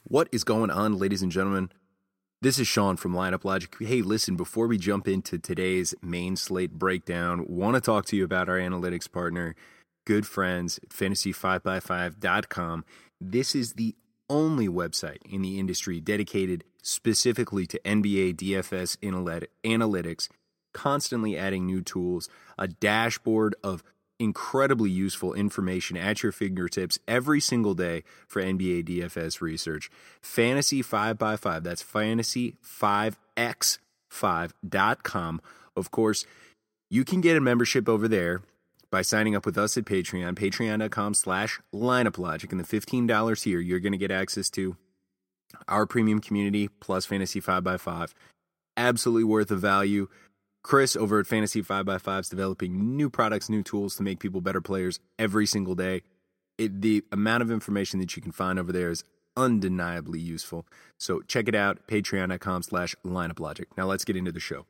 What is going on, ladies and gentlemen? This is Sean from Lineup Logic. Hey, listen, before we jump into today's main slate breakdown, want to talk to you about our analytics partner, good friends at fantasy5x5.com. This is the only website in the industry dedicated specifically to NBA DFS analytics, constantly adding new tools, a dashboard of incredibly useful information at your fingertips every single day for NBA DFS research. Fantasy 5x5, that's fantasy5x5.com. Of course, you can get a membership over there by signing up with us at Patreon, patreon.com/lineuplogic. And the $15 here, you're going to get access to our premium community plus Fantasy 5x5. Absolutely worth the value. Chris over at Fantasy 5x5 is developing new products, new tools to make people better players every single day. The amount of information that you can find over there is undeniably useful. So check it out, patreon.com/lineuplogic. Now let's get into the show.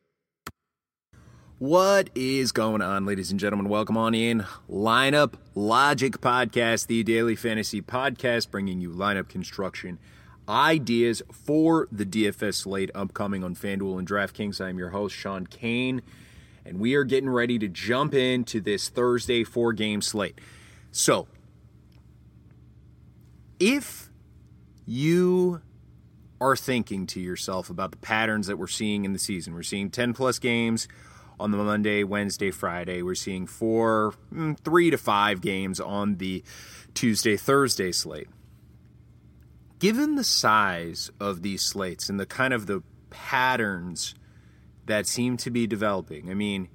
What is going on, ladies and gentlemen? Welcome on in. Lineup Logic Podcast, the daily fantasy podcast, bringing you lineup construction ideas for the DFS slate upcoming on FanDuel and DraftKings. I'm your host, Sean Kane, and we are getting ready to jump into this Thursday 4-game slate. So, if you are thinking to yourself about the patterns that we're seeing in the season, we're seeing 10-plus games on the Monday, Wednesday, Friday. We're seeing 3 to 5 games on the Tuesday, Thursday slate. Given the size of these slates and the kind of the patterns that seem to be developing, I mean,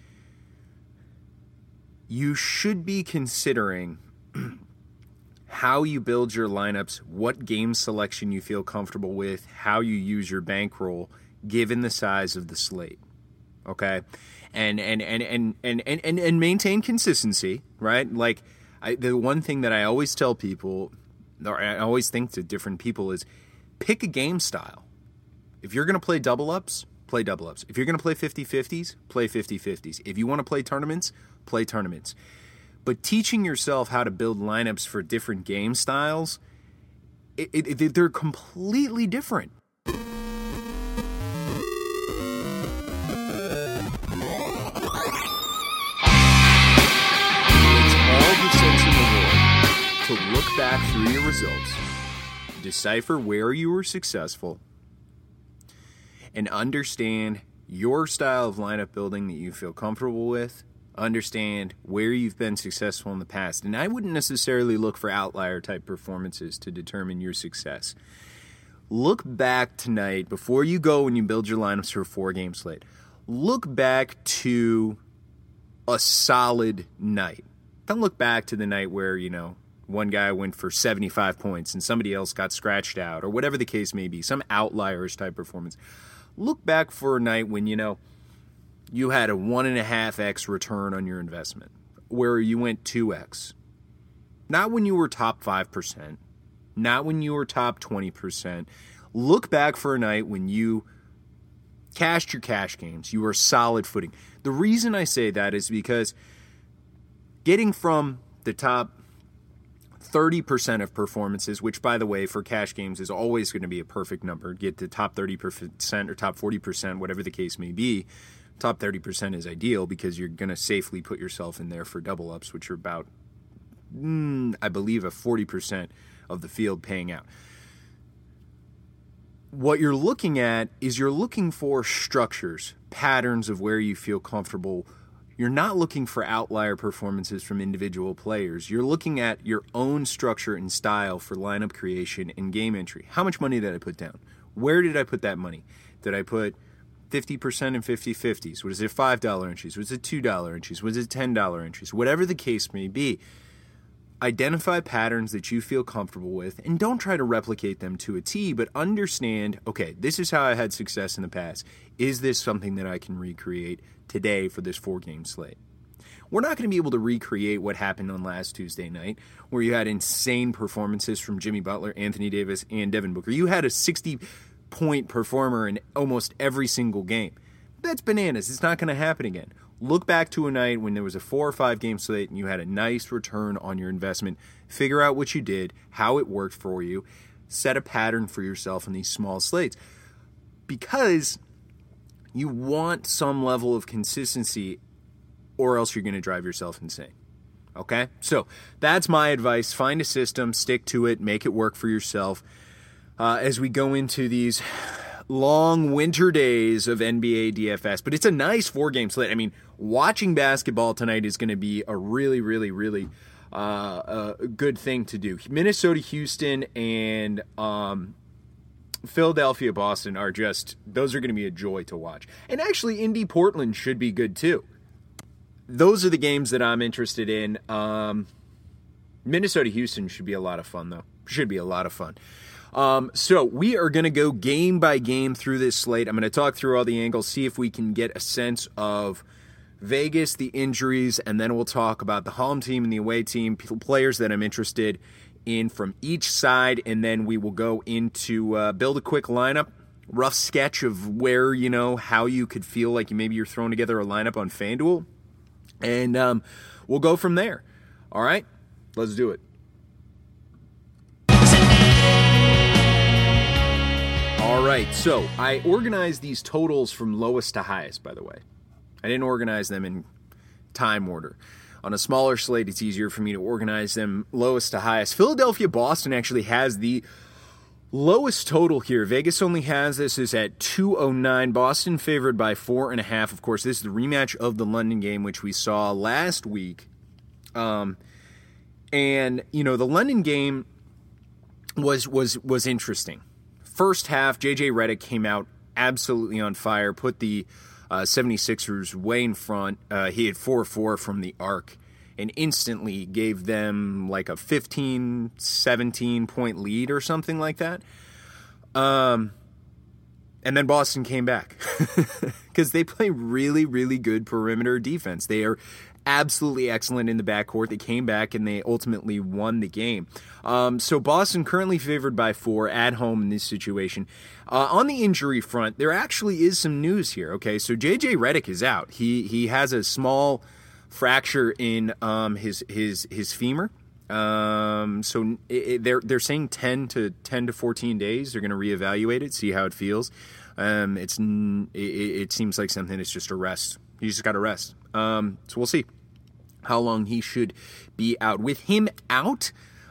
you should be considering how you build your lineups, what game selection you feel comfortable with, how you use your bankroll, given the size of the slate. Okay? And maintain consistency, right? Like, the one thing that I always tell people, or I always think to different people, is pick a game style. If you're going to play double-ups, play double-ups. If you're going to play 50-50s, play 50-50s. If you want to play tournaments, play tournaments. But teaching yourself how to build lineups for different game styles, they're completely different. It's all the sense in the world to look back through your results, decipher where you were successful, and understand your style of lineup building that you feel comfortable with, understand where you've been successful in the past. And I wouldn't necessarily look for outlier-type performances to determine your success. Look back tonight, before you go and you build your lineups for a 4-game slate, look back to a solid night. Don't look back to the night where, one guy went for 75 points and somebody else got scratched out, or whatever the case may be, some outliers type performance. Look back for a night when, you had a 1.5x return on your investment, where you went 2x. Not when you were top 5%, not when you were top 20%. Look back for a night when you cashed your cash games, you were solid footing. The reason I say that is because getting from the top 30% of performances, which, by the way, for cash games is always going to be a perfect number. Get the top 30% or top 40%, whatever the case may be. Top 30% is ideal because you're going to safely put yourself in there for double-ups, which are about, I believe, a 40% of the field paying out. What you're looking at is you're looking for structures, patterns of where you feel comfortable. You're not looking for outlier performances from individual players. You're looking at your own structure and style for lineup creation and game entry. How much money did I put down? Where did I put that money? Did I put 50% in 50-50s? Was it $5 entries? Was it $2 entries? Was it $10 entries? Whatever the case may be, identify patterns that you feel comfortable with and don't try to replicate them to a T, but understand, okay, this is how I had success in the past. Is this something that I can recreate today for this 4-game slate? We're not going to be able to recreate what happened on last Tuesday night, where you had insane performances from Jimmy Butler, Anthony Davis, and Devin Booker. You had a 60-point performer in almost every single game. That's bananas. It's not going to happen again. Look back to a night when there was a 4 or 5 game slate and you had a nice return on your investment. Figure out what you did, how it worked for you. set a pattern for yourself in these small slates, because you want some level of consistency, or else you're going to drive yourself insane. Okay? So that's my advice. Find a system, stick to it, make it work for yourself. As we go into these long winter days of NBA DFS. But it's a nice 4-game slate. I mean, watching basketball tonight is going to be a really, really, really good thing to do. Minnesota, Houston, and Philadelphia, Boston are those are going to be a joy to watch. And actually, Indy, Portland should be good too. Those are the games that I'm interested in. Minnesota, Houston should be a lot of fun, though. Should be a lot of fun. So we are going to go game by game through this slate. I'm going to talk through all the angles, see if we can get a sense of Vegas, the injuries, and then we'll talk about the home team and the away team, players that I'm interested in from each side, and then we will go into build a quick lineup, rough sketch of where, how you could feel like you're throwing together a lineup on FanDuel, and we'll go from there. All right, let's do it. All right, so I organized these totals from lowest to highest, by the way. I didn't organize them in time order. On a smaller slate, it's easier for me to organize them lowest to highest. Philadelphia, Boston actually has the lowest total here. Vegas only has this is at 209. Boston favored by 4.5. Of course, this is the rematch of the London game, which we saw last week. And, the London game was interesting. First half, J.J. Redick came out absolutely on fire, put the 76ers way in front. He had 4-4 from the arc and instantly gave them like a 15, 17-point lead or something like that. And then Boston came back because they play really, really good perimeter defense. They are absolutely excellent in the backcourt. They came back and they ultimately won the game. So Boston currently favored by 4 at home in this situation. On the injury front, there actually is some news here. Okay, so J.J. Redick is out. He has a small fracture in his femur. So they're saying 10 to 14 days. They're going to reevaluate it, see how it feels. It seems like something that's just a rest. He just got to rest. So we'll see how long he should be out. With him out,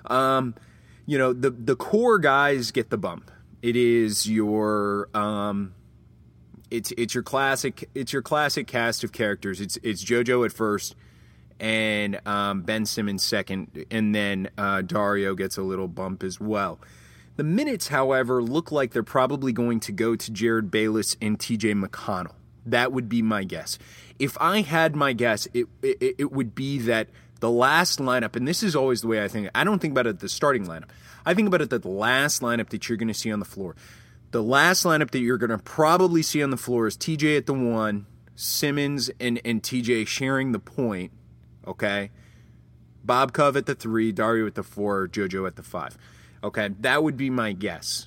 the core guys get the bump. It is your it's your classic cast of characters. It's JoJo at first, and Ben Simmons second, and then Dario gets a little bump as well. The minutes, however, look like they're probably going to go to Jared Bayless and TJ McConnell. That would be my guess. If I had my guess, it would be that the last lineup, and this is always the way I think. I don't think about it the starting lineup. I think about it that the last lineup that you're going to see on the floor. The last lineup that you're going to probably see on the floor is TJ at the 1, Simmons and TJ sharing the point, okay? Bob Cove at the 3, Dario at the 4, JoJo at the 5. Okay, that would be my guess.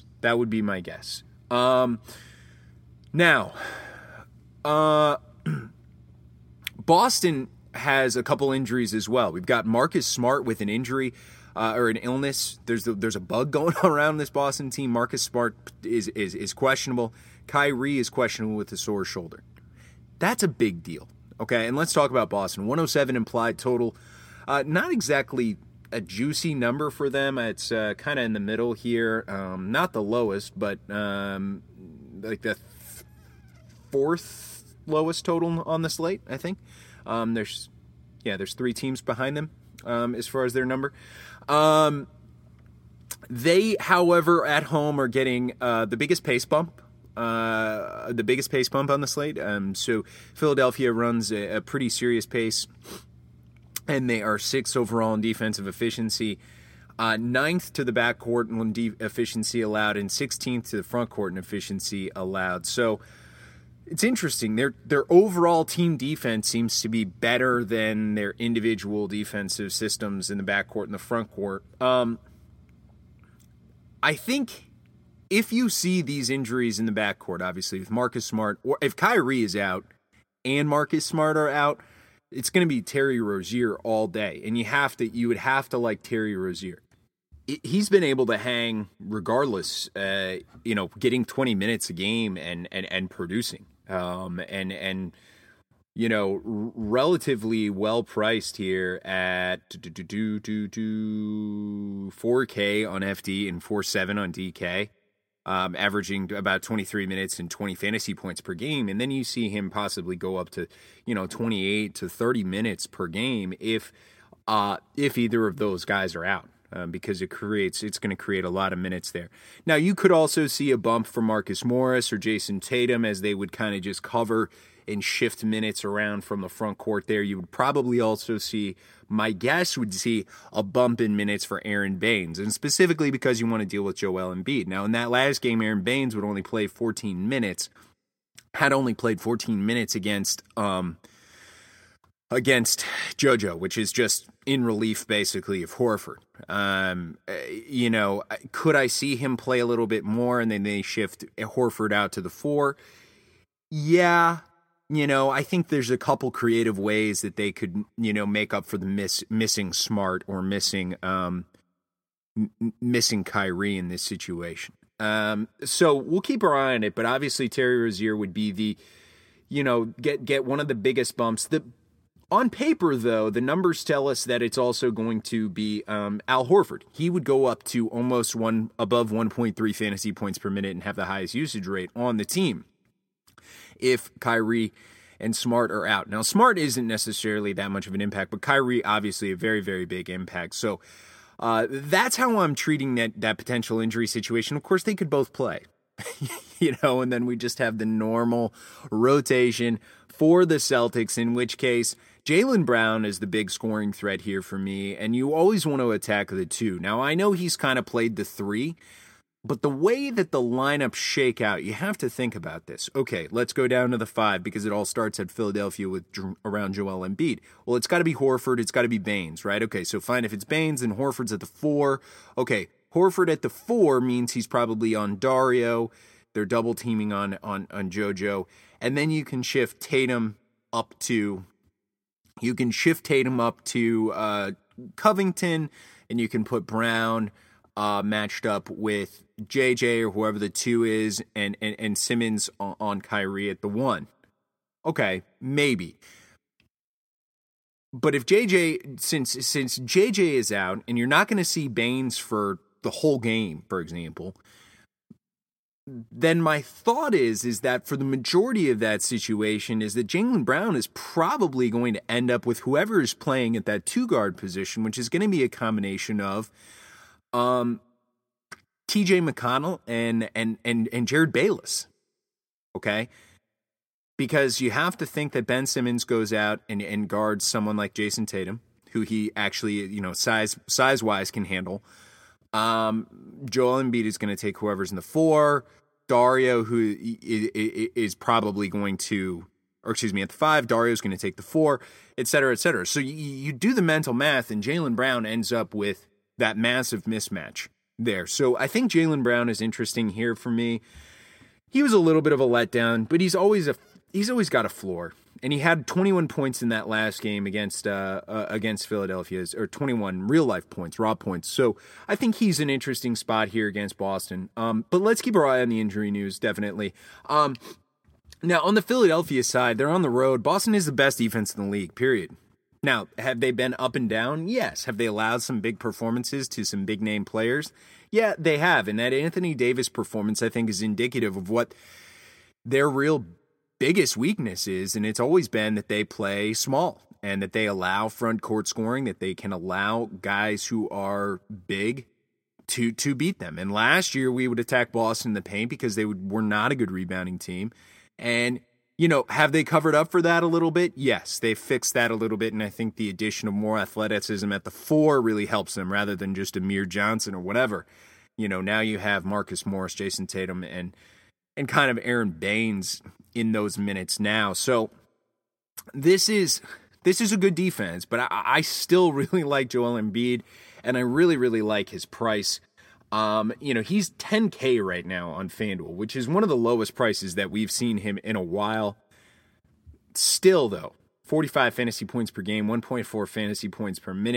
Now, Boston has a couple injuries as well. We've got Marcus Smart with an injury or an illness. There's a bug going around this Boston team. Marcus Smart is questionable. Kyrie is questionable with a sore shoulder. That's a big deal. Okay, and let's talk about Boston. 107 implied total. Not exactly a juicy number for them. It's kind of in the middle here. Not the lowest, but like the fourth lowest total on the slate, I think. There's 3 teams behind them as far as their number. They, however, at home are getting the biggest pace bump. On the slate. So Philadelphia runs a pretty serious pace, and they are 6th overall in defensive efficiency, 9th to the backcourt in efficiency allowed, and 16th to the front court in efficiency allowed. So it's interesting. Their overall team defense seems to be better than their individual defensive systems in the backcourt and the front court. I think if you see these injuries in the backcourt, obviously with Marcus Smart, or if Kyrie is out and Marcus Smart are out, it's going to be Terry Rozier all day, and you would have to like Terry Rozier. he's been able to hang regardless, getting 20 minutes a game and producing. Relatively well priced here at 4K on FD and 4.7 on DK, averaging about 23 minutes and 20 fantasy points per game. And then you see him possibly go up to, 28 to 30 minutes per game if either of those guys are out. Because it's going to create a lot of minutes there. Now, you could also see a bump for Marcus Morris or Jason Tatum as they would kind of just cover and shift minutes around from the front court there. You would probably also see, my guess would see a bump in minutes for Aaron Baines, and specifically because you want to deal with Joel Embiid. Now, in that last game, Aaron Baines would only play 14 minutes, had only played 14 minutes against JoJo, which is just in relief basically of Horford. Could I see him play a little bit more and then they shift Horford out to the 4? Yeah. I think there's a couple creative ways that they could, make up for the missing Smart or missing Kyrie in this situation. So we'll keep our eye on it, but obviously Terry Rozier would be the, get one of the biggest bumps. On paper, though, the numbers tell us that it's also going to be Al Horford. He would go up to almost above 1.3 fantasy points per minute and have the highest usage rate on the team if Kyrie and Smart are out. Now, Smart isn't necessarily that much of an impact, but Kyrie, obviously, a very, very big impact. So that's how I'm treating that potential injury situation. Of course, they could both play, and then we just have the normal rotation for the Celtics, in which case Jaylen Brown is the big scoring threat here for me, and you always want to attack the 2. Now, I know he's kind of played the 3, but the way that the lineups shake out, you have to think about this. Okay, let's go down to the 5 because it all starts at Philadelphia around Joel Embiid. Well, it's got to be Horford, it's got to be Baines, right? Okay, so fine, if it's Baines, then Horford's at the 4. Okay, Horford at the 4 means he's probably on Dario. They're double teaming on JoJo, and then you can shift Tatum up to Covington, and you can put Brown matched up with JJ or whoever the 2 is, and Simmons on Kyrie at the 1. Okay, maybe. But if since JJ is out, and you're not going to see Baines for the whole game, for example, then my thought is that for the majority of that situation is that Jaylen Brown is probably going to end up with whoever is playing at that 2-guard position, which is going to be a combination of TJ McConnell and Jared Bayless. Okay? Because you have to think that Ben Simmons goes out and guards someone like Jason Tatum, who he actually, size-wise can handle. Joel Embiid is going to take whoever's in the 4. Dario, who is probably going to, at the 5, Dario's going to take the 4, et cetera, et cetera. So you do the mental math, and Jaylen Brown ends up with that massive mismatch there. So I think Jaylen Brown is interesting here for me. He was a little bit of a letdown, but he's always got a floor. And he had 21 points in that last game against Philadelphia, or 21 real-life points, raw points. So I think he's an interesting spot here against Boston. But let's keep our eye on the injury news, definitely. Now, on the Philadelphia side, they're on the road. Boston is the best defense in the league, period. Now, have they been up and down? Yes. Have they allowed some big performances to some big-name players? Yeah, they have. And that Anthony Davis performance, I think, is indicative of what their real biggest weakness is, and it's always been that they play small and that they allow front court scoring, that they can allow guys who are big to beat them. And last year we would attack Boston in the paint because they were not a good rebounding team. And, have they covered up for that a little bit? Yes, they fixed that a little bit, and I think the addition of more athleticism at the 4 really helps them rather than just Amir Johnson or whatever. Now you have Marcus Morris, Jason Tatum, and kind of Aaron Baines in those minutes now. So this is a good defense, but I still really like Joel Embiid, and I really, really like his price. He's $10K right now on FanDuel, which is one of the lowest prices that we've seen him in a while. Still, though, 45 fantasy points per game, 1.4 fantasy points per minute.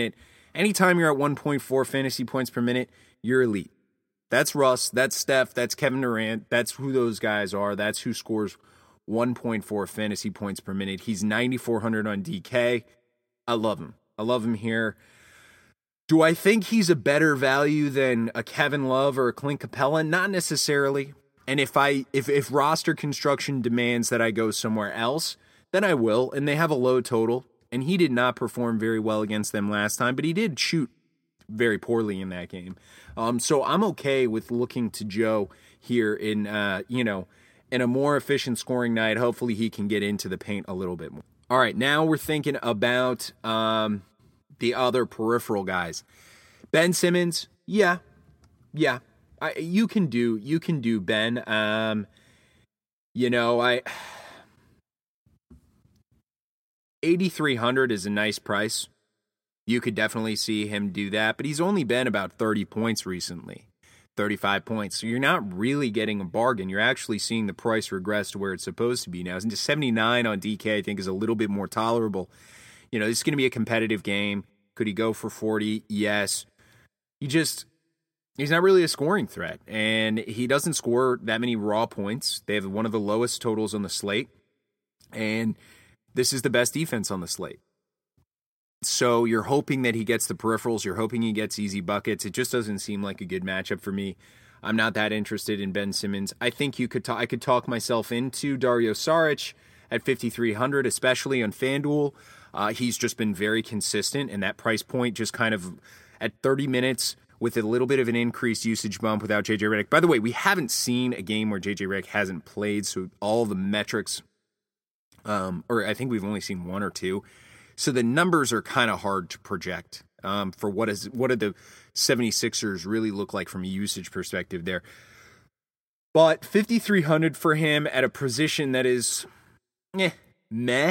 Anytime you're at 1.4 fantasy points per minute, you're elite. That's Russ, that's Steph, that's Kevin Durant, that's who those guys are. That's who scores 1.4 fantasy points per minute. He's 9,400 on DK. I love him. I love him here. Do I think he's a better value than a Kevin Love or a Clint Capella? Not necessarily. And if roster construction demands that I go somewhere else, then I will. And they have a low total. And he did not perform very well against them last time, but he did shoot very poorly in that game. So I'm okay with looking to Joe here in a more efficient scoring night. Hopefully he can get into the paint a little bit more. All right, now we're thinking about the other peripheral guys. Ben Simmons, yeah. You can do Ben. 8,300 is a nice price. You could definitely see him do that, but he's only been about 30 points recently, 35 points. So you're not really getting a bargain. You're actually seeing the price regress to where it's supposed to be now. And 79 on DK, I think, is a little bit more tolerable. This is going to be a competitive game. Could he go for 40? Yes. He's not really a scoring threat, and he doesn't score that many raw points. They have one of the lowest totals on the slate, and this is the best defense on the slate. So you're hoping that he gets the peripherals. You're hoping he gets easy buckets. It just doesn't seem like a good matchup for me. I'm not that interested in Ben Simmons. I think I could talk myself into Dario Saric at 5,300, especially on FanDuel. He's just been very consistent, and that price point just kind of at 30 minutes with a little bit of an increased usage bump without J.J. Redick. By the way, we haven't seen a game where J.J. Redick hasn't played, so all the metrics, or I think we've only seen one or two. So the numbers are kind of hard to project for what do the 76ers really look like from a usage perspective there. But 5,300 for him at a position that is meh,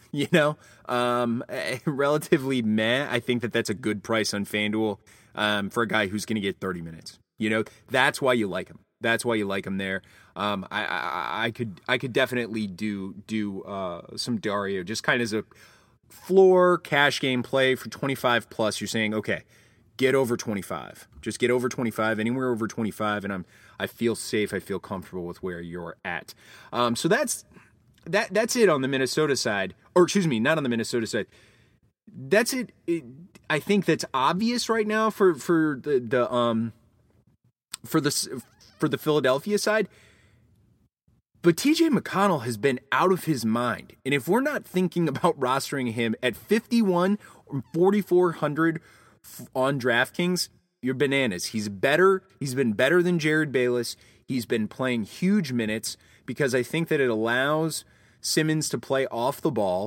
relatively meh. I think that's a good price on FanDuel for a guy who's going to get 30 minutes. That's why you like him. That's why you like him there. I could definitely do some Dario just kind of as a floor cash game play for 25 plus. You're saying, okay, get over 25. Just get over 25, anywhere over 25, and I feel safe. I feel comfortable with where you're at. So that's it on the Minnesota side, or excuse me, not on the Minnesota side. That's it. I think that's obvious right now for the Philadelphia side. But TJ McConnell has been out of his mind. And if we're not thinking about rostering him at 51 or 4,400 on DraftKings, you're bananas. He's better. He's been better than Jared Bayless. He's been playing huge minutes because I think that it allows Simmons to play off the ball.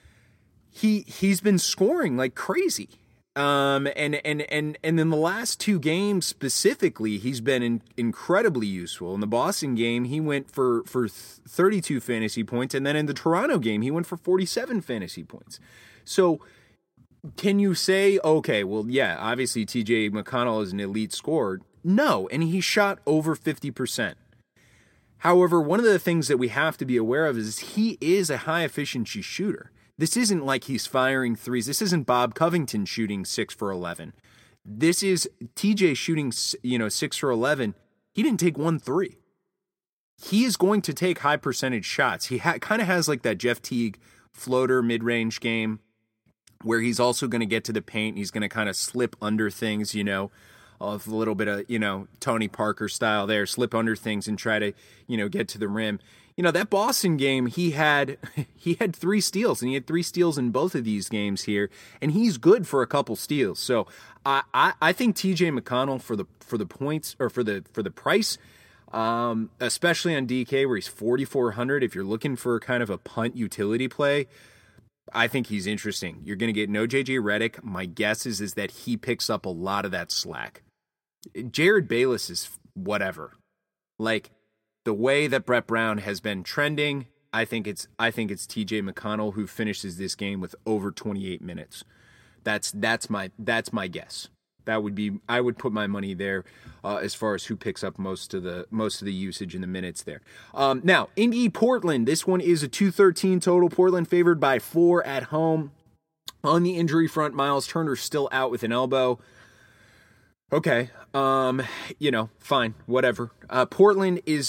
He's been scoring like crazy. And in the last two games specifically, he's been incredibly useful. In the Boston game, he went for 32 fantasy points, and then in the Toronto game, he went for 47 fantasy points. So can you say, okay, well, yeah, obviously TJ McConnell is an elite scorer? No, and he shot over 50%. However, one of the things that we have to be aware of is he is a high efficiency shooter. This isn't like he's firing threes. This isn't Bob Covington shooting 6 for 11. This is TJ shooting, 6 for 11. He didn't take 1 3. He is going to take high percentage shots. He kind of has like that Jeff Teague floater mid-range game where he's also going to get to the paint. He's going to kind of slip under things, a little bit of, Tony Parker style there, slip under things and try to, get to the rim. That Boston game, he had 3 steals, and he had 3 steals in both of these games here, and he's good for a couple steals. So I think TJ McConnell for the points or for the price, especially on DK where he's 4,400. If you're looking for kind of a punt utility play, I think he's interesting. You're going to get no JJ Redick. My guess is that he picks up a lot of that slack. Jared Bayless is whatever. Like, the way that Brett Brown has been trending, I think it's TJ McConnell who finishes this game with over 28 minutes. That's my guess. I would put my money there as far as who picks up most of the usage in the minutes there. Now, Indy Portland, this one is a 213 total. Portland favored by 4 at home. On the injury front, Miles Turner's still out with an elbow. Okay, fine, whatever. Portland is,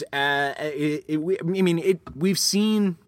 we've seen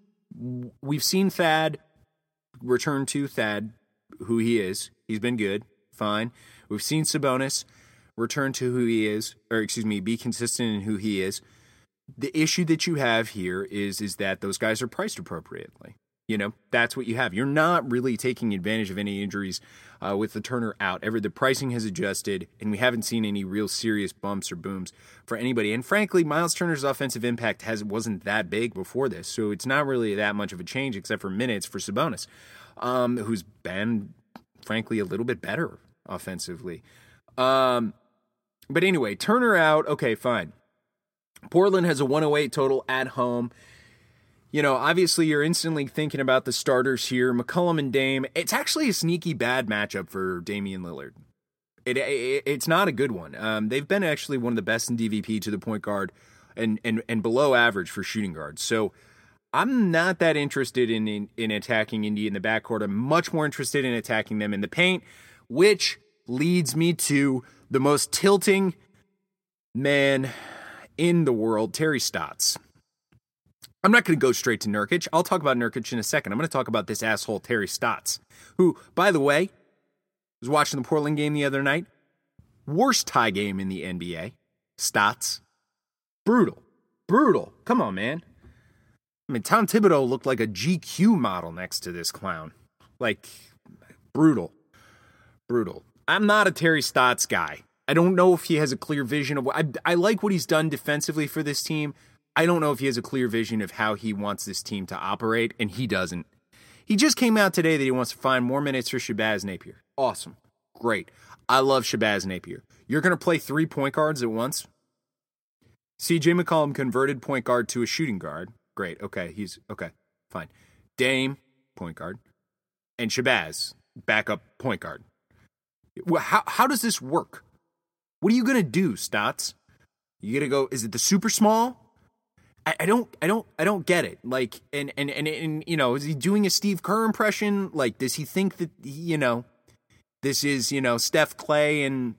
Thad return to Thad, who he is. He's been good, fine. We've seen Sabonis return to who he is, be consistent in who he is. The issue that you have here is that those guys are priced appropriately. That's what you have. You're not really taking advantage of any injuries with the Turner out. The pricing has adjusted, and we haven't seen any real serious bumps or booms for anybody. And frankly, Miles Turner's offensive impact wasn't that big before this, so it's not really that much of a change except for minutes for Sabonis, who's been, frankly, a little bit better offensively. But anyway, Turner out. Okay, fine. Portland has a 108 total at home. Obviously you're instantly thinking about the starters here, McCollum and Dame. It's actually a sneaky bad matchup for Damian Lillard. It's not a good one. They've been actually one of the best in DVP to the point guard and below average for shooting guards. So I'm not that interested in attacking Indy in the backcourt. I'm much more interested in attacking them in the paint, which leads me to the most tilting man in the world, Terry Stotts. I'm not going to go straight to Nurkic. I'll talk about Nurkic in a second. I'm going to talk about this asshole Terry Stotts, who, by the way, was watching the Portland game the other night. Worst tie game in the NBA. Stotts. Brutal. Come on, man. Tom Thibodeau looked like a GQ model next to this clown. Brutal. I'm not a Terry Stotts guy. I don't know if he has a clear vision of what... I like what he's done defensively for this team. I don't know if he has a clear vision of how he wants this team to operate, and he doesn't. He just came out today that he wants to find more minutes for Shabazz Napier. Awesome. Great. I love Shabazz Napier. You're going to play 3 point guards at once? CJ McCollum converted point guard to a shooting guard. Great. Okay. Okay. Fine. Dame, point guard. And Shabazz, backup point guard. How does this work? What are you going to do, Stotts? You going to go, is it the super small? I don't get it. And is he doing a Steve Kerr impression? Does he think that, this is, Steph Clay and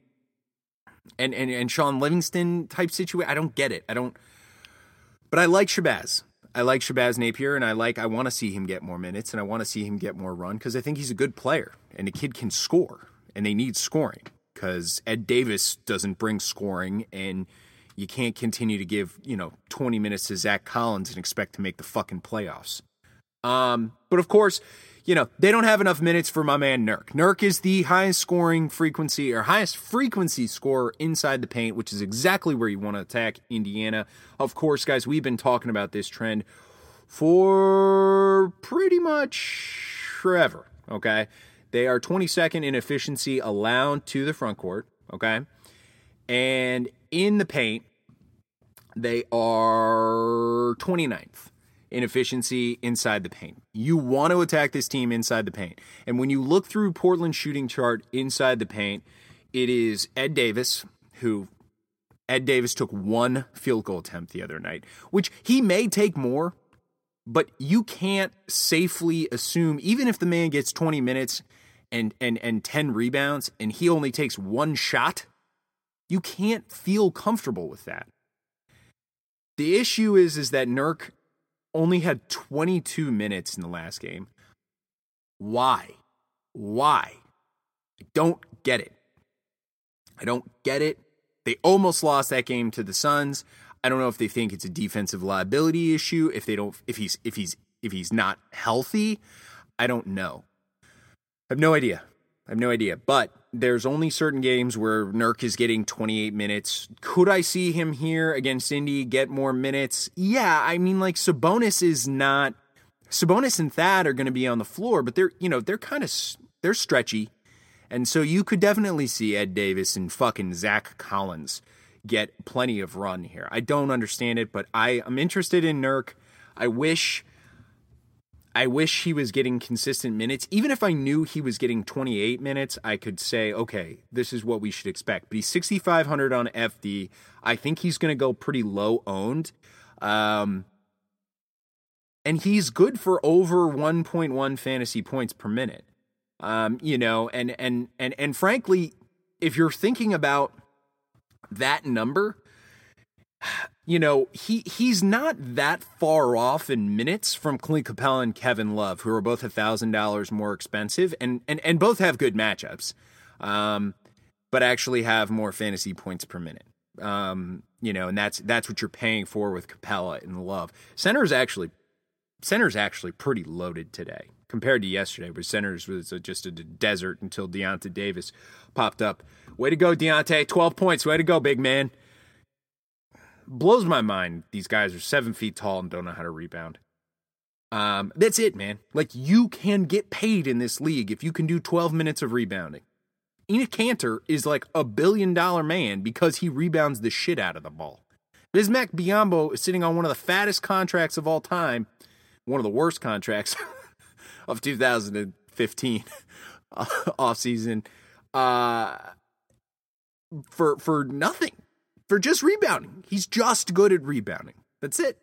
Sean Livingston type situation? I don't get it. But I like Shabazz. I like Shabazz Napier, and I want to see him get more minutes, and I want to see him get more run, because I think he's a good player, and the kid can score, and they need scoring, because Ed Davis doesn't bring scoring, and you can't continue to give, 20 minutes to Zach Collins and expect to make the fucking playoffs. But of course, they don't have enough minutes for my man Nurk. Nurk is the highest frequency scorer inside the paint, which is exactly where you want to attack Indiana. Of course, guys, we've been talking about this trend for pretty much forever, okay? They are 22nd in efficiency allowed to the front court, okay? And in the paint, they are 29th in efficiency inside the paint. You want to attack this team inside the paint. And when you look through Portland's shooting chart inside the paint, it is Ed Davis took 1 field goal attempt the other night, which he may take more, but you can't safely assume, even if the man gets 20 minutes and 10 rebounds and he only takes 1 shot, you can't feel comfortable with that. The issue is that Nurk only had 22 minutes in the last game. Why? I don't get it. They almost lost that game to the Suns. I don't know if they think it's a defensive liability issue, if he's not healthy. I don't know. I have no idea. But there's only certain games where Nurk is getting 28 minutes. Could I see him here against Indy get more minutes? Yeah, Sabonis and Thad are going to be on the floor, but they're stretchy. And so you could definitely see Ed Davis and fucking Zach Collins get plenty of run here. I don't understand it, but I'm interested in Nurk. I wish he was getting consistent minutes. Even if I knew he was getting 28 minutes, I could say, okay, this is what we should expect. But he's 6,500 on FD. I think he's going to go pretty low owned. And he's good for over 1.1 fantasy points per minute. And frankly, if you're thinking about that number, he's not that far off in minutes from Clint Capella and Kevin Love, who are both $1,000 more expensive and both have good matchups, but actually have more fantasy points per minute. And that's what you're paying for with Capella and Love. Center's actually pretty loaded today compared to yesterday, where centers was just a desert until Deonte Davis popped up. Way to go, Deonte! 12 points. Way to go, big man. Blows my mind. These guys are 7 feet tall and don't know how to rebound. That's it, man. Like, you can get paid in this league if you can do 12 minutes of rebounding. Enes Kanter is like $1 billion man because he rebounds the shit out of the ball. Bismack Biyombo is sitting on one of the fattest contracts of all time, one of the worst contracts of 2015 offseason, for nothing. For just rebounding. He's just good at rebounding. That's it.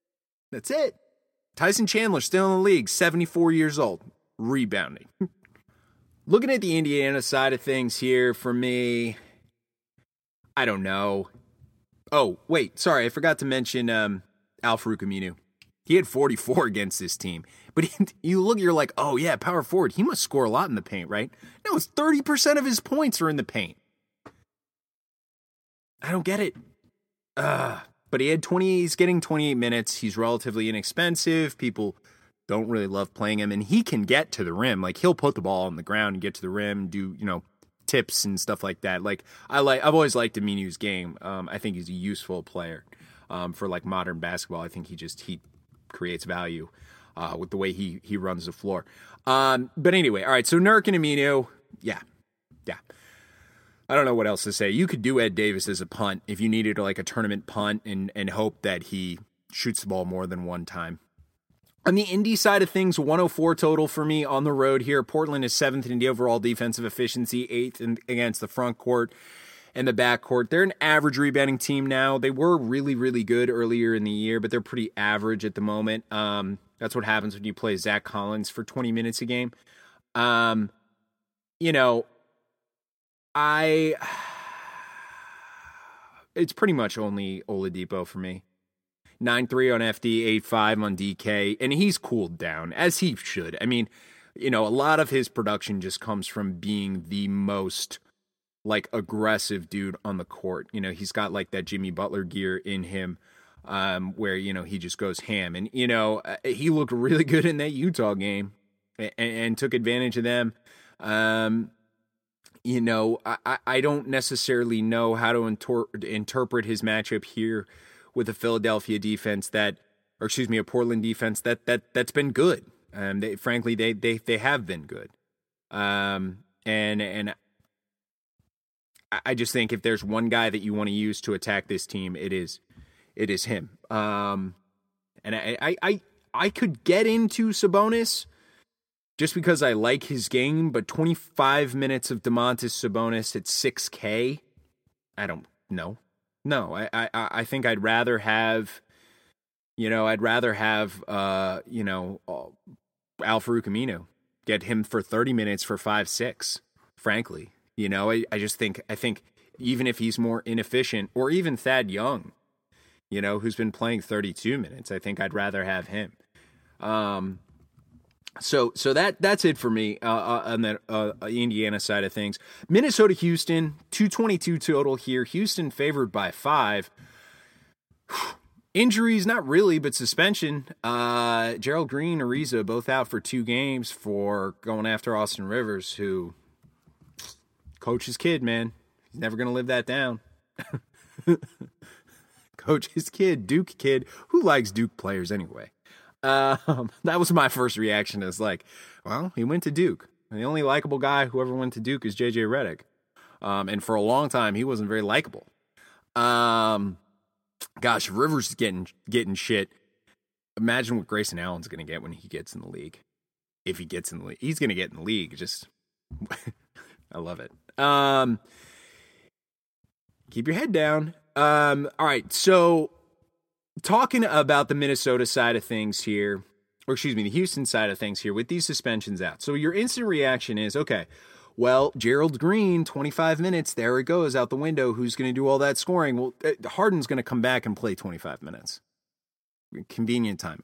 Tyson Chandler still in the league, 74 years old, rebounding. Looking at the Indiana side of things here, for me, I don't know. Oh, wait, sorry, I forgot to mention Al-Farouq Aminu. He had 44 against this team. But you're like, oh yeah, power forward, he must score a lot in the paint, right? No, it's 30% of his points are in the paint. I don't get it. But he's getting 28 minutes. He's relatively inexpensive. People don't really love playing him, and he can get to the rim. Like, he'll put the ball on the ground and get to the rim, do, tips and stuff like that. Like, I've always liked Aminu's game. I think he's a useful player for like modern basketball. I think he creates value with the way he runs the floor. But anyway, all right. So Nurk and Aminu, yeah. I don't know what else to say. You could do Ed Davis as a punt if you needed like a tournament punt and hope that he shoots the ball more than one time. On the Indy side of things, 104 total for me on the road here. Portland is 7th in the overall defensive efficiency, 8th against the front court and the back court. They're an average rebounding team now. They were really, really good earlier in the year, but they're pretty average at the moment. That's what happens when you play Zach Collins for 20 minutes a game. It's pretty much only Oladipo for me. 9-3 on FD, 8-5 on DK, and he's cooled down, as he should. I mean, a lot of his production just comes from being the most, like, aggressive dude on the court. He's got, like, that Jimmy Butler gear in him, where, he just goes ham. And, he looked really good in that Utah game and took advantage of them. I don't necessarily know how to interpret his matchup here with a Philadelphia defense a Portland defense that's been good. Frankly, they have been good. And I just think if there's one guy that you want to use to attack this team, it is him. And I could get into Sabonis just because I like his game, but 25 minutes of Domantas Sabonis at $6K, I don't know. No, I think I'd rather have, Al-Farouq Aminu, get him for 30 minutes for 5-6, frankly. I think even if he's more inefficient, or even Thad Young, who's been playing 32 minutes, I think I'd rather have him. So that's it for me on the Indiana side of things. Minnesota, Houston, 222 total here. Houston favored by 5. Injuries, not really, but suspension. Gerald Green, Ariza, both out for 2 games for going after Austin Rivers, who coach his kid, man. He's never going to live that down. Coach his kid, Duke kid. Who likes Duke players anyway? That was my first reaction. Is like, well, he went to Duke. And the only likable guy who ever went to Duke is JJ Redick. And for a long time, he wasn't very likable. Gosh, Rivers is getting shit. Imagine what Grayson Allen's going to get when he gets in the league. If he gets in the league, he's going to get in the league. Just, I love it. Keep your head down. All right, so talking about the Minnesota side of things here, the Houston side of things here with these suspensions out. So your instant reaction is, okay, well, Gerald Green, 25 minutes, there it goes out the window. Who's going to do all that scoring? Well, Harden's going to come back and play 25 minutes. Convenient timing.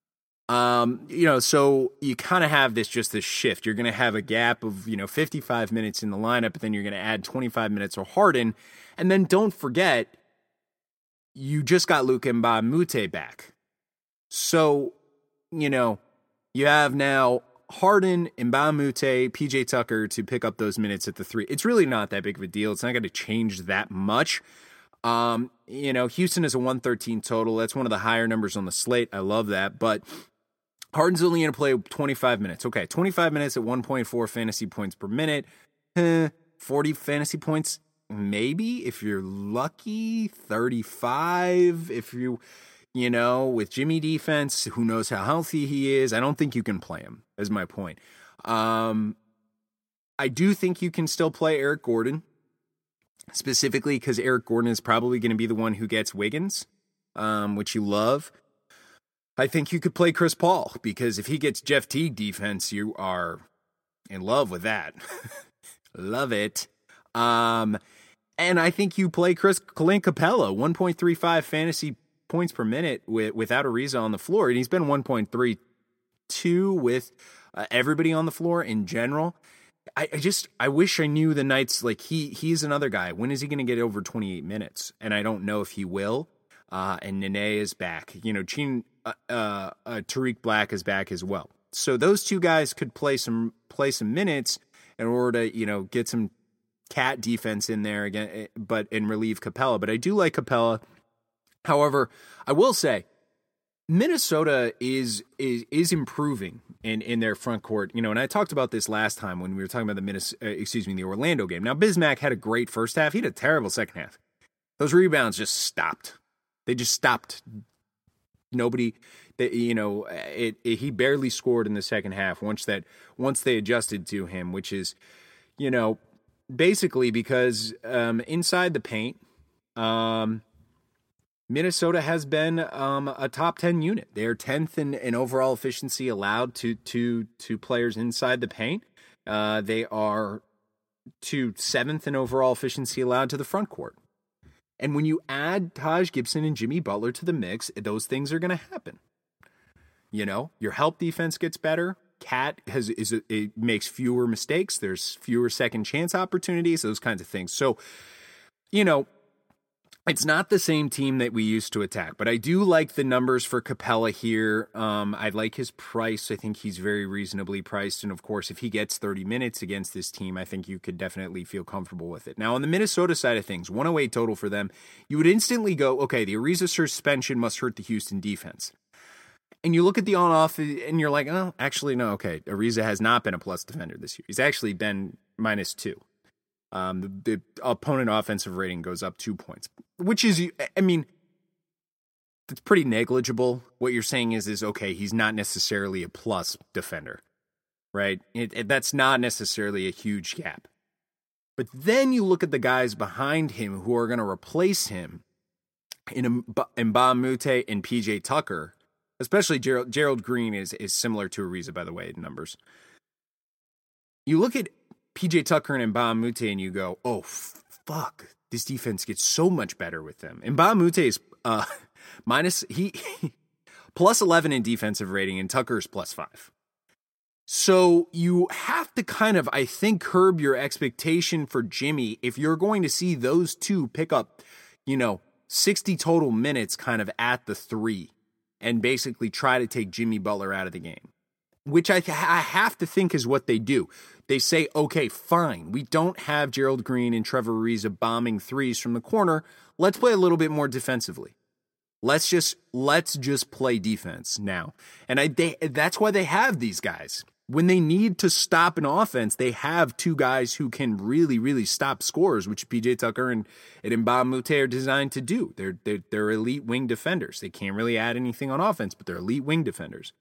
So you kind of have this shift. You're going to have a gap of, 55 minutes in the lineup, but then you're going to add 25 minutes of Harden. And then don't forget, you just got Luka Mbamute back. So, you have now Harden, Mbamute, PJ Tucker to pick up those minutes at the 3. It's really not that big of a deal. It's not going to change that much. Houston is a 113 total. That's one of the higher numbers on the slate. I love that. But Harden's only going to play 25 minutes. Okay, 25 minutes at 1.4 fantasy points per minute. 40 fantasy points, maybe, if you're lucky. 35 if you, with Jimmy defense, who knows how healthy he is. I don't think you can play him, is my point. I do think you can still play Eric Gordon, specifically because Eric Gordon is probably going to be the one who gets Wiggins, which you love. I think you could play Chris Paul, because if he gets Jeff Teague defense, you are in love with that. Love it. And I think you play Clint Capella, 1.35 fantasy points per minute without Ariza on the floor. And he's been 1.32 with everybody on the floor in general. I wish I knew the Knights, he's another guy. When is he going to get over 28 minutes? And I don't know if he will. And Nene is back. Tariq Black is back as well. So those two guys could play some minutes in order to, get some cat defense in there again, and relieve Capella. But I do like Capella. However, I will say Minnesota is improving in their front court. And I talked about this last time when we were talking about the Orlando game. Now, Bismack had a great first half. He had a terrible second half. Those rebounds just stopped. They just stopped. Nobody, he barely scored in the second half once they adjusted to him, which is, basically because inside the paint, Minnesota has been a top 10 unit. They're 10th in overall efficiency allowed to players inside the paint. They are 7th in overall efficiency allowed to the front court. And when you add Taj Gibson and Jimmy Butler to the mix, those things are going to happen. Your help defense gets better. Cat it makes fewer mistakes. There's fewer second chance opportunities, those kinds of things. So, it's not the same team that we used to attack, but I do like the numbers for Capella here. I like his price. I think he's very reasonably priced. And of course, if he gets 30 minutes against this team, I think you could definitely feel comfortable with it. Now, on the Minnesota side of things, 108 total for them, you would instantly go, okay, the Ariza suspension must hurt the Houston defense. And you look at the on-off and you're like, oh, actually, no, okay. Ariza has not been a plus defender this year. He's actually been -2. The opponent offensive rating goes up 2 points, which is, it's pretty negligible. What you're saying is okay, he's not necessarily a plus defender, right? That's not necessarily a huge gap. But then you look at the guys behind him who are going to replace him in Mbamute and PJ Tucker, especially Gerald Green is similar to Ariza, by the way, in numbers. You look at PJ Tucker and Mbamute and you go, oh, fuck, this defense gets so much better with them. Mbamute is plus 11 in defensive rating and Tucker's plus 5. So you have to kind of, I think, curb your expectation for Jimmy if you're going to see those two pick up, 60 total minutes kind of at the 3 and basically try to take Jimmy Butler out of the game, which I have to think is what they do. They say, okay, fine, we don't have Gerald Green and Trevor Ariza bombing threes from the corner. Let's play a little bit more defensively. Let's just play defense now. And that's why they have these guys. When they need to stop an offense, they have two guys who can really, really stop scores, which PJ Tucker and Mbamute are designed to do. They're elite wing defenders. They can't really add anything on offense, but they're elite wing defenders.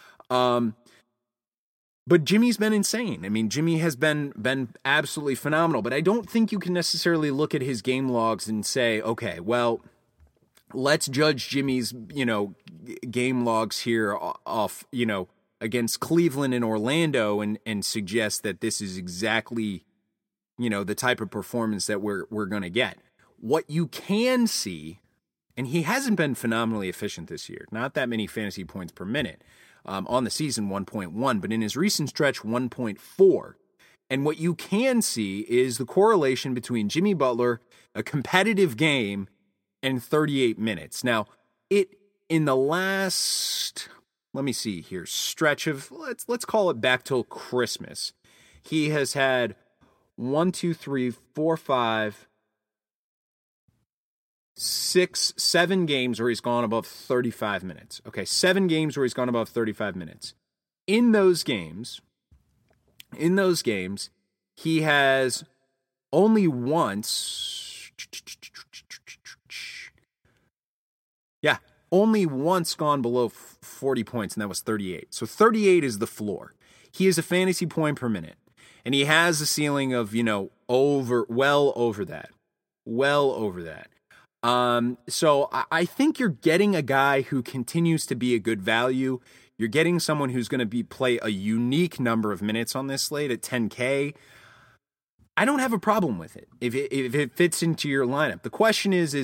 But Jimmy's been insane. I mean, Jimmy has been absolutely phenomenal, but I don't think you can necessarily look at his game logs and say, okay, well, let's judge Jimmy's, game logs here off, against Cleveland and Orlando and suggest that this is exactly, the type of performance that we're going to get. What you can see, and he hasn't been phenomenally efficient this year, not that many fantasy points per minute. On the season, 1.1, but in his recent stretch, 1.4. And what you can see is the correlation between Jimmy Butler, a competitive game, and 38 minutes. Now, in the last, let me see here, stretch of, let's call it back till Christmas, he has had 7 games where he's gone above 35 minutes. Okay, 7 games where he's gone above 35 minutes. In those games, he has only once gone below 40 points, and that was 38. So 38 is the floor. He is a fantasy point per minute, and he has a ceiling of, well over that. So I think you're getting a guy who continues to be a good value. You're getting someone who's going to play a unique number of minutes on this slate at 10K. I don't have a problem with it if it fits into your lineup. The question is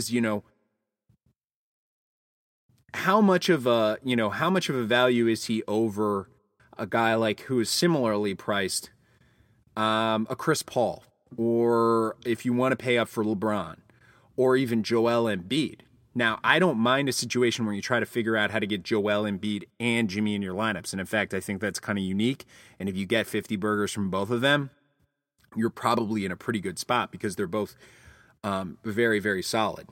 how much of a value is he over a guy like who is similarly priced, a Chris Paul, or if you want to pay up for LeBron, or even Joel Embiid. Now, I don't mind a situation where you try to figure out how to get Joel Embiid and Jimmy in your lineups. And in fact, I think that's kind of unique. And if you get 50 burgers from both of them, you're probably in a pretty good spot because they're both very, very solid.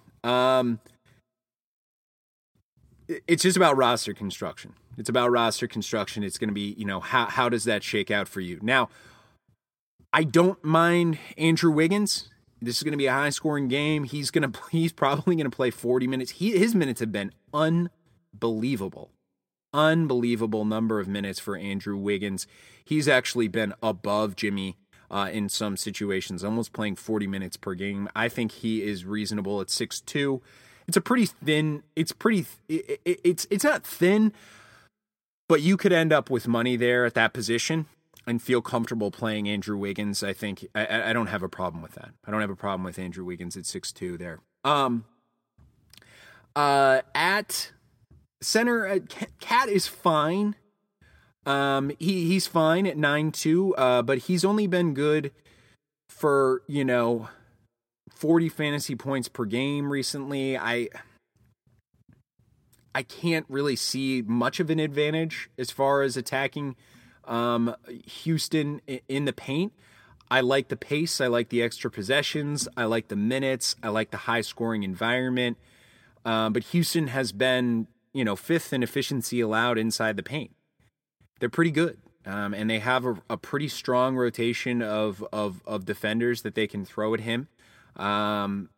It's just about roster construction. It's going to be, how does that shake out for you? Now, I don't mind Andrew Wiggins. This is going to be a high-scoring game. He's probably going to play 40 minutes. His minutes have been unbelievable. Unbelievable number of minutes for Andrew Wiggins. He's actually been above Jimmy in some situations, almost playing 40 minutes per game. I think he is reasonable at 6'2". It's a pretty thin. It's not thin, but you could end up with money there at that position and feel comfortable playing Andrew Wiggins. I think I don't have a problem with that. I don't have a problem with Andrew Wiggins at 6'2" there. At center, Cat is fine. He's fine at 9.2, but he's only been good for 40 fantasy points per game recently. I can't really see much of an advantage as far as attacking Houston in the paint. I like the pace. I like the extra possessions. I like the minutes. I like the high scoring environment. But Houston has been, fifth in efficiency allowed inside the paint. They're pretty good. And they have a pretty strong rotation of defenders that they can throw at him. And,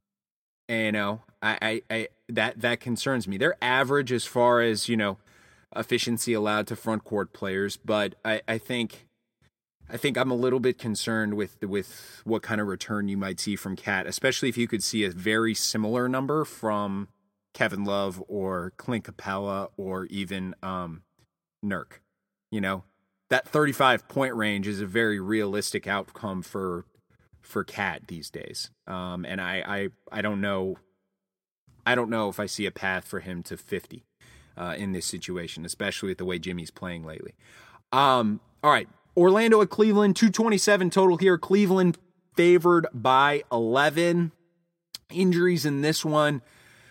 that concerns me. They're average as far as, efficiency allowed to front court players, but I think I'm a little bit concerned with what kind of return you might see from Cat, especially if you could see a very similar number from Kevin Love or Clint Capella or even Nurk. That 35-point range is a very realistic outcome for Cat these days. And I don't know if I see a path for him to 50 in this situation, especially with the way Jimmy's playing lately. All right. Orlando at Cleveland, 227 total here. Cleveland favored by 11. Injuries in this one.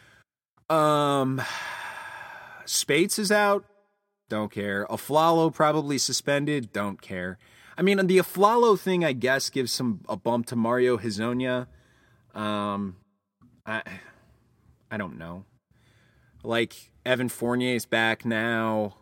Spates is out. Don't care. Aflalo probably suspended. Don't care. I mean, the Aflalo thing, I guess, gives a bump to Mario Hezonja. I don't know. Like, Evan Fournier's back now.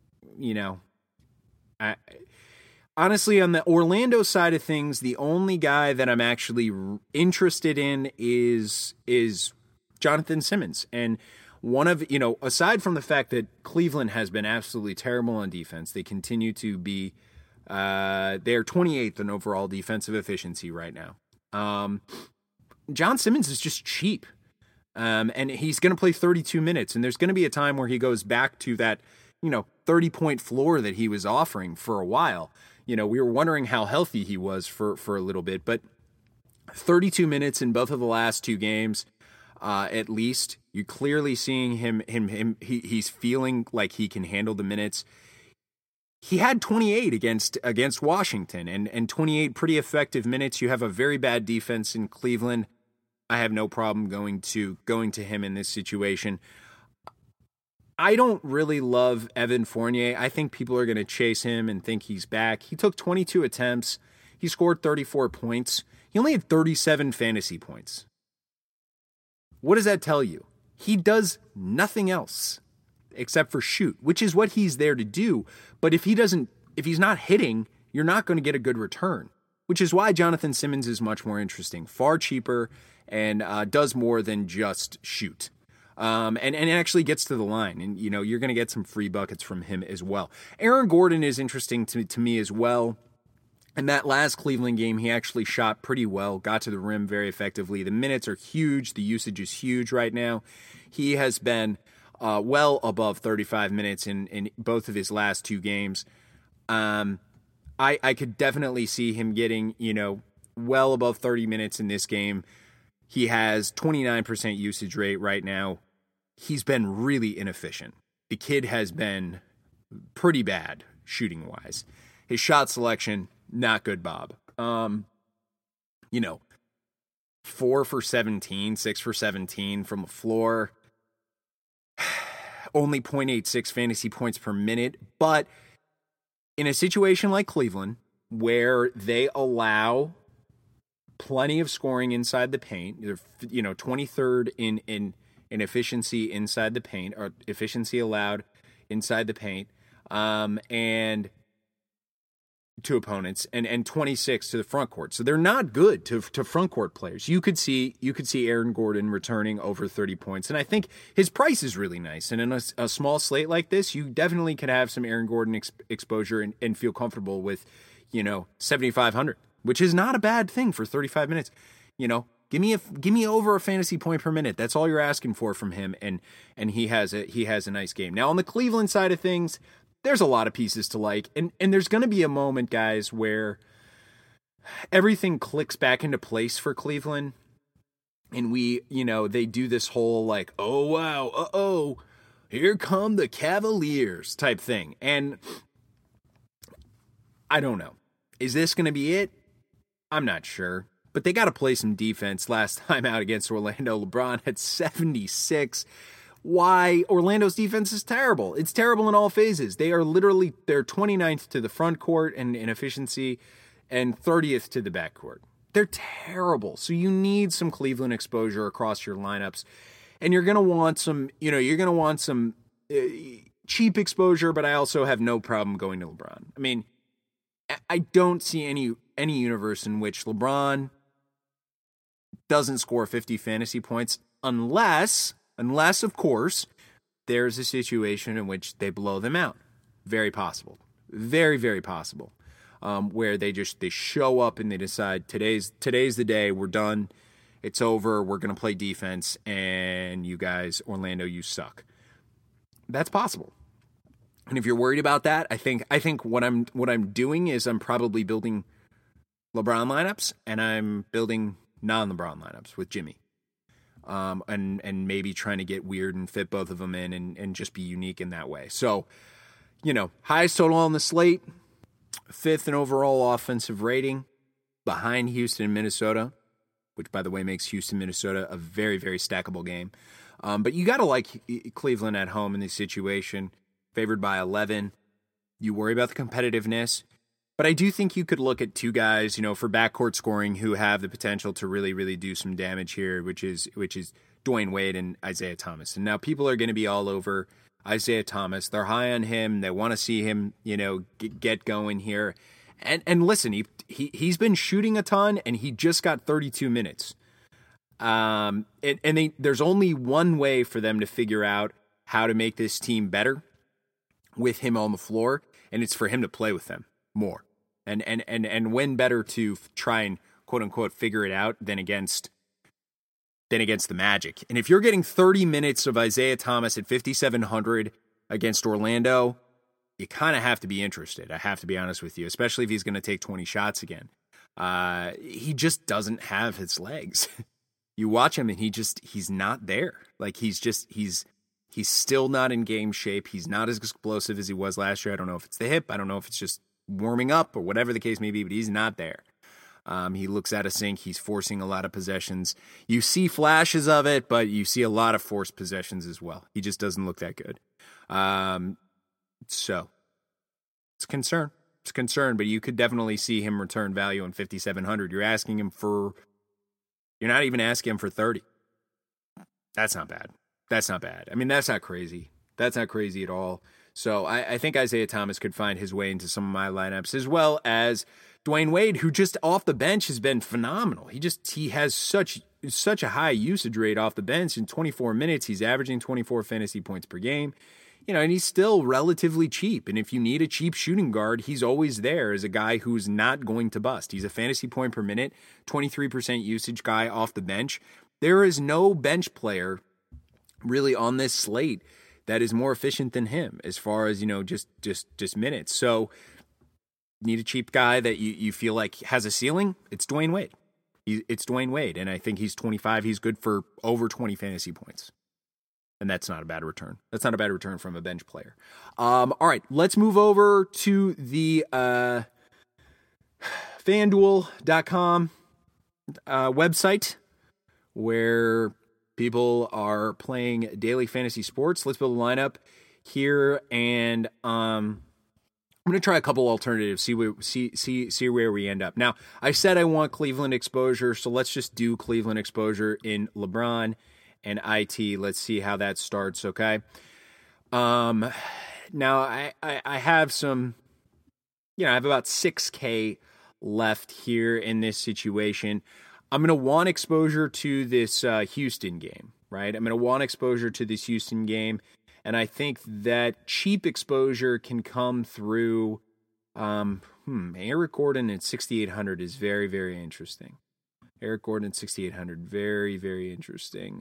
Honestly, on the Orlando side of things, the only guy that I'm actually interested in is Jonathan Simmons. And one of, aside from the fact that Cleveland has been absolutely terrible on defense, they continue to be, they're 28th in overall defensive efficiency right now. John Simmons is just cheap. And he's going to play 32 minutes, and there's going to be a time where he goes back to that, 30-point floor that he was offering for a while. We were wondering how healthy he was for a little bit, but 32 minutes in both of the last two games, at least. You're clearly seeing he's feeling like he can handle the minutes. He had 28 against Washington, and 28 pretty effective minutes. You have a very bad defense in Cleveland. I have no problem going to him in this situation. I don't really love Evan Fournier. I think people are going to chase him and think he's back. He took 22 attempts. He scored 34 points. He only had 37 fantasy points. What does that tell you? He does nothing else except for shoot, which is what he's there to do. But if he's not hitting, you're not going to get a good return, which is why Jonathan Simmons is much more interesting, far cheaper, and does more than just shoot. And actually gets to the line, and you're going to get some free buckets from him as well. Aaron Gordon is interesting to me as well. In that last Cleveland game, he actually shot pretty well, got to the rim very effectively. The minutes are huge. The usage is huge right now. He has been well above 35 minutes in both of his last two games. I could definitely see him getting, well above 30 minutes in this game. He has 29% usage rate right now. He's been really inefficient. The kid has been pretty bad shooting-wise. His shot selection, not good, Bob. 4 for 17, 6 for 17 from the floor. Only 0.86 fantasy points per minute. But in a situation like Cleveland, where they allow plenty of scoring inside the paint, they're 23rd in efficiency inside the paint, or efficiency allowed inside the paint, and to opponents, and 26 to the front court. So they're not good to front court players. You could see Aaron Gordon returning over 30 points, and I think his price is really nice. And in a small slate like this, you definitely could have some Aaron Gordon exposure and feel comfortable with 7,500, which is not a bad thing for 35 minutes. Give me over a fantasy point per minute. That's all you're asking for from him, and he has a nice game. Now on the Cleveland side of things, there's a lot of pieces to like, and there's going to be a moment, guys, where everything clicks back into place for Cleveland, and they do this whole like, oh wow, here come the Cavaliers type thing, and I don't know. Is this going to be it? I'm not sure. But they got to play some defense. Last time out against Orlando, LeBron had 76. Why? Orlando's defense is terrible. It's terrible in all phases. They're 29th to the front court in efficiency and 30th to the back court. They're terrible. So you need some Cleveland exposure across your lineups. And you're going to want some, cheap exposure, but I also have no problem going to LeBron. I mean, I don't see any universe in which LeBron doesn't score 50 fantasy points unless of course there's a situation in which they blow them out. Very possible. Very, very possible. Where they show up and they decide today's the day, we're done. It's over. We're going to play defense, and you guys, Orlando, you suck. That's possible. And if you're worried about that, I think what I'm doing is I'm probably building LeBron lineups, and I'm building non-LeBron lineups with Jimmy, and maybe trying to get weird and fit both of them in, and just be unique in that way. So, highest total on the slate, 5th in overall offensive rating, behind Houston and Minnesota, which by the way makes Houston Minnesota a very, very stackable game. But you got to like Cleveland at home in this situation. Favored by 11. You worry about the competitiveness. But I do think you could look at two guys, for backcourt scoring who have the potential to really, really do some damage here, which is Dwayne Wade and Isaiah Thomas. And now people are going to be all over Isaiah Thomas. They're high on him. They want to see him, get going here. And listen, he's been shooting a ton, and he just got 32 minutes. There's only one way for them to figure out how to make this team better with him on the floor, and it's for him to play with them more. And when better to try and quote unquote figure it out than against than against the Magic. And if you're getting 30 minutes of Isaiah Thomas at 5,700 against Orlando, you kind of have to be interested. I have to be honest with you, especially if he's going to take 20 shots again. He just doesn't have his legs. You watch him and he's not there. Like he's still not in game shape. He's not as explosive as he was last year. I don't know if it's the hip. I don't know if it's just warming up or whatever the case may be, but he's not there. He looks out of sync. He's forcing a lot of possessions. You see flashes of it, but you see a lot of forced possessions as well. He just doesn't look that good. So it's a concern. It's a concern, but you could definitely see him return value in 5,700. You're not even asking him for 30. That's not bad. I mean, that's not crazy. That's not crazy at all. So I think Isaiah Thomas could find his way into some of my lineups, as well as Dwayne Wade, who just off the bench has been phenomenal. He has such a high usage rate off the bench. In 24 minutes, he's averaging 24 fantasy points per game. And he's still relatively cheap. And if you need a cheap shooting guard, he's always there as a guy who's not going to bust. He's a fantasy point per minute, 23% usage guy off the bench. There is no bench player really on this slate that is more efficient than him as far as, just minutes. So need a cheap guy that you feel like has a ceiling. It's Dwayne Wade. It's Dwayne Wade. And I think he's 25. He's good for over 20 fantasy points. And that's not a bad return. That's not a bad return from a bench player. All right, let's move over to the FanDuel.com website where people are playing daily fantasy sports. Let's build a lineup here, and I'm going to try a couple alternatives, see where we end up. Now, I said I want Cleveland exposure, so let's just do Cleveland exposure in LeBron and IT. Let's see how that starts, okay? Now, I have some, I have about 6K left here in this situation. I'm going to want exposure to this Houston game, right? I'm going to want exposure to this Houston game, and I think that cheap exposure can come through Eric Gordon at 6,800 is very, very interesting. Eric Gordon at 6,800, very, very interesting.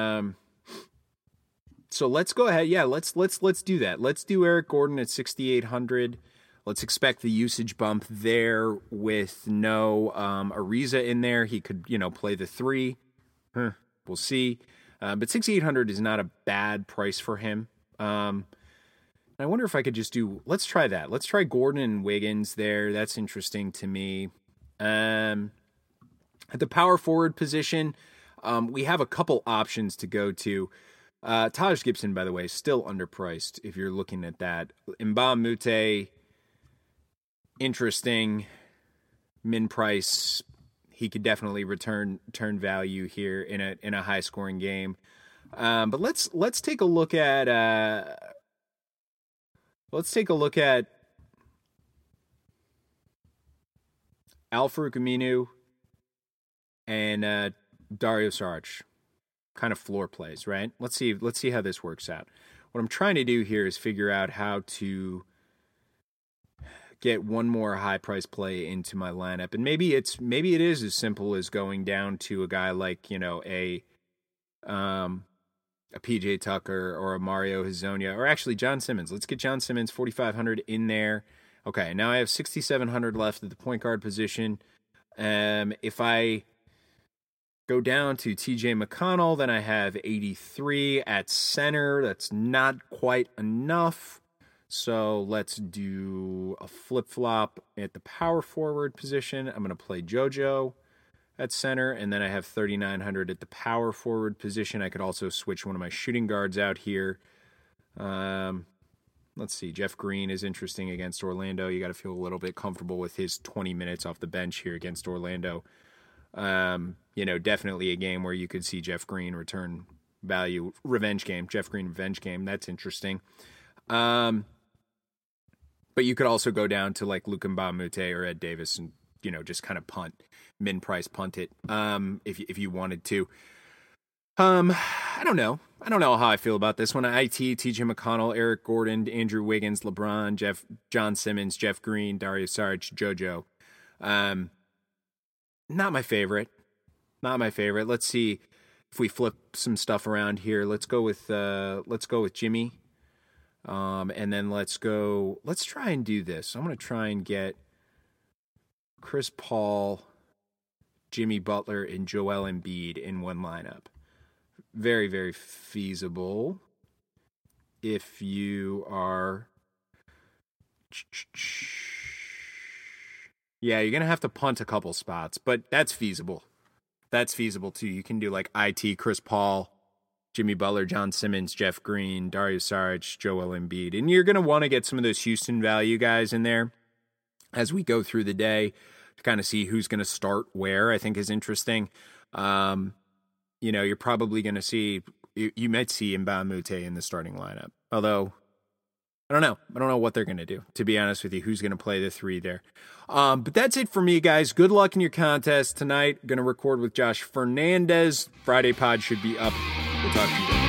So let's go ahead. Yeah, let's do that. Let's do Eric Gordon at 6,800. Let's expect the usage bump there with no Ariza in there. He could, play the 3. We'll see. But 6,800 is not a bad price for him. I wonder if I could just do. Let's try that. Let's try Gordon and Wiggins there. That's interesting to me. At the power forward position, we have a couple options to go to. Taj Gibson, by the way, is still underpriced if you're looking at that. Mbah Moute, interesting. Min price, he could definitely turn value here in a high scoring game. But let's take a look at Al-Farouq Aminu and Dario Saric, kind of floor plays, right? Let's see how this works out. What I'm trying to do here is figure out how to get one more high price play into my lineup, and maybe it is as simple as going down to a guy like a PJ Tucker or a Mario Hezonja, or actually John Simmons. Let's get John Simmons 4,500 in there. Okay, now I have 6,700 left at the point guard position. If I go down to TJ McConnell, then I have 83 at center. That's not quite enough. So let's do a flip-flop at the power forward position. I'm going to play JoJo at center, and then I have 3,900 at the power forward position. I could also switch one of my shooting guards out here. Let's see. Jeff Green is interesting against Orlando. You got to feel a little bit comfortable with his 20 minutes off the bench here against Orlando. Definitely a game where you could see Jeff Green return value. Jeff Green revenge game. That's interesting. But you could also go down to like Luka Mbah a Moute or Ed Davis and, just kind of min price punt it, if you wanted to. I don't know how I feel about this one. TJ McConnell, Eric Gordon, Andrew Wiggins, LeBron, John Simmons, Jeff Green, Dario Saric, JoJo. Not my favorite. Let's see. if we flip some stuff around here, let's go with Jimmy. And then let's try and do this. I'm going to try and get Chris Paul, Jimmy Butler, and Joel Embiid in one lineup. Very, very feasible if you are... Yeah, you're going to have to punt a couple spots, but that's feasible. That's feasible too. You can do like IT, Chris Paul, Jimmy Butler, John Simmons, Jeff Green, Dario Saric, Joel Embiid. And you're going to want to get some of those Houston value guys in there as we go through the day to kind of see who's going to start where, I think is interesting. You're probably going to see, you might see Mbah Moute in the starting lineup. Although, I don't know what they're going to do, to be honest with you, who's going to play the three there. But that's it for me, guys. Good luck in your contest tonight. Going to record with Josh Fernandez. Friday pod should be up. We'll talk to you then.